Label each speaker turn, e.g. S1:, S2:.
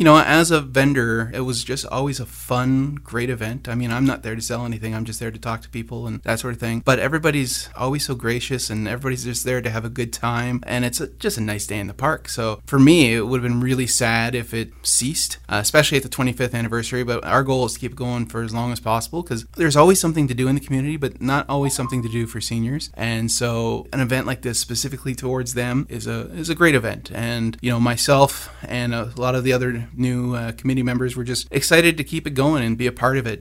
S1: As a vendor, it was just always a fun, great event. I mean, I'm not there to sell anything. I'm just there to talk to people and that sort of thing. But everybody's always so gracious, and everybody's just there to have a good time. And it's just a nice day in the park. So for me, it would have been really sad if it ceased, especially at the 25th anniversary. But our goal is to keep it going for as long as possible, because there's always something to do in the community, but not always something to do for seniors. And so an event like this specifically towards them is a great event. And, myself and a lot of the other new committee members were just excited to keep it going and be a part of it.